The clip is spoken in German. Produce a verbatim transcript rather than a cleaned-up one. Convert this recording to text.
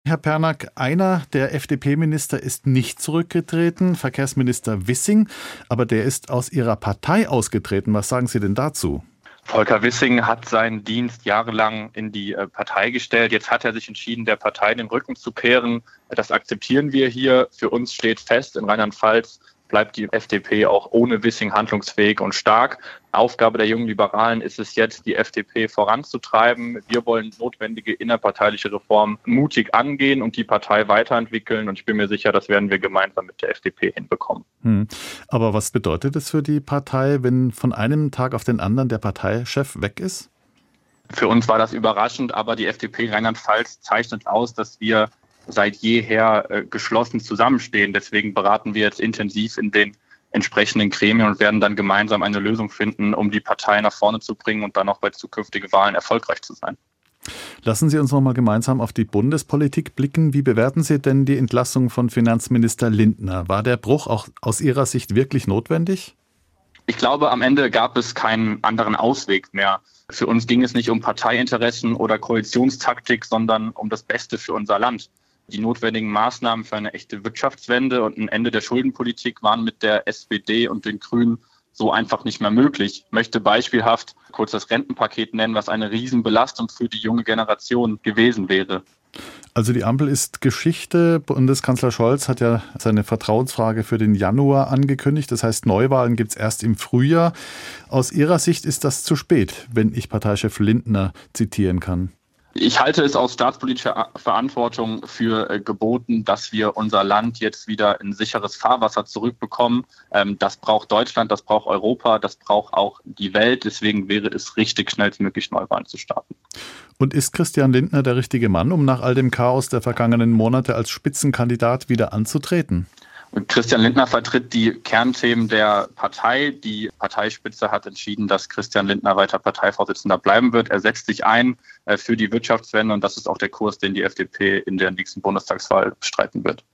Herr Pernack, einer der F D P-Minister ist nicht zurückgetreten, Verkehrsminister Wissing, aber der ist aus Ihrer Partei ausgetreten. Was sagen Sie denn dazu? Volker Wissing hat seinen Dienst jahrelang in die Partei gestellt. Jetzt hat er sich entschieden, der Partei den Rücken zu kehren. Das akzeptieren wir hier. Für uns steht fest, in Rheinland-Pfalz bleibt die F D P auch ohne Wissing handlungsfähig und stark. Aufgabe der jungen Liberalen ist es jetzt, die F D P voranzutreiben. Wir wollen notwendige innerparteiliche Reformen mutig angehen und die Partei weiterentwickeln. Und ich bin mir sicher, das werden wir gemeinsam mit der F D P hinbekommen. Hm. Aber was bedeutet es für die Partei, wenn von einem Tag auf den anderen der Parteichef weg ist? Für uns war das überraschend, aber die F D P Rheinland-Pfalz zeichnet aus, dass wir seit jeher äh, geschlossen zusammenstehen. Deswegen beraten wir jetzt intensiv in den entsprechenden Gremien und werden dann gemeinsam eine Lösung finden, um die Partei nach vorne zu bringen und dann auch bei zukünftigen Wahlen erfolgreich zu sein. Lassen Sie uns noch mal gemeinsam auf die Bundespolitik blicken. Wie bewerten Sie denn die Entlassung von Finanzminister Lindner? War der Bruch auch aus Ihrer Sicht wirklich notwendig? Ich glaube, am Ende gab es keinen anderen Ausweg mehr. Für uns ging es nicht um Parteiinteressen oder Koalitionstaktik, sondern um das Beste für unser Land. Die notwendigen Maßnahmen für eine echte Wirtschaftswende und ein Ende der Schuldenpolitik waren mit der S P D und den Grünen so einfach nicht mehr möglich. Ich möchte beispielhaft kurz das Rentenpaket nennen, was eine Riesenbelastung für die junge Generation gewesen wäre. Also die Ampel ist Geschichte. Bundeskanzler Scholz hat ja seine Vertrauensfrage für den Januar angekündigt. Das heißt, Neuwahlen gibt es erst im Frühjahr. Aus Ihrer Sicht ist das zu spät, wenn ich Parteichef Lindner zitieren kann. Ich halte es aus staatspolitischer Verantwortung für äh, geboten, dass wir unser Land jetzt wieder in sicheres Fahrwasser zurückbekommen. Ähm, das braucht Deutschland, das braucht Europa, das braucht auch die Welt. Deswegen wäre es richtig, schnellstmöglich Neuwahlen zu starten. Und ist Christian Lindner der richtige Mann, um nach all dem Chaos der vergangenen Monate als Spitzenkandidat wieder anzutreten? Christian Lindner vertritt die Kernthemen der Partei. Die Parteispitze hat entschieden, dass Christian Lindner weiter Parteivorsitzender bleiben wird. Er setzt sich ein für die Wirtschaftswende und das ist auch der Kurs, den die F D P in der nächsten Bundestagswahl bestreiten wird.